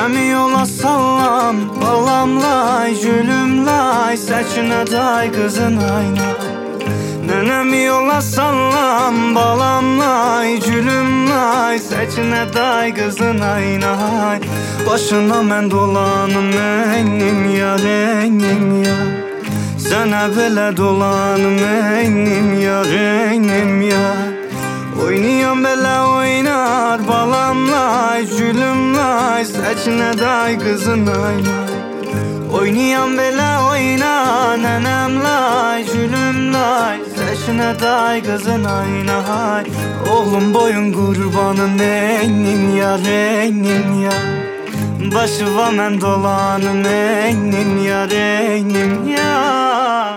Nənəmi yola sallam, balamlay, gülümlay, Səkinə day qızın ayna. Nənəmi yola sallam, balamlay, gülümlay, Səkinə day qızın ayna. Başına mən dolanım, nəynim ya, nəynim ya. Sənə belə dolanım, nəynim ya, nəynim ya. Oynayam belə oynar, balamlay, gülümlay, Səkinə day qızın ayna. Oynayam belə oynar, nənəmlay, gülümlay, Səkinə day qızın ayna. Oğlum boyun qurbanın, nəynim ya, nəynim ya. Başıva mən dolanım, nəynim ya, nəynim ya.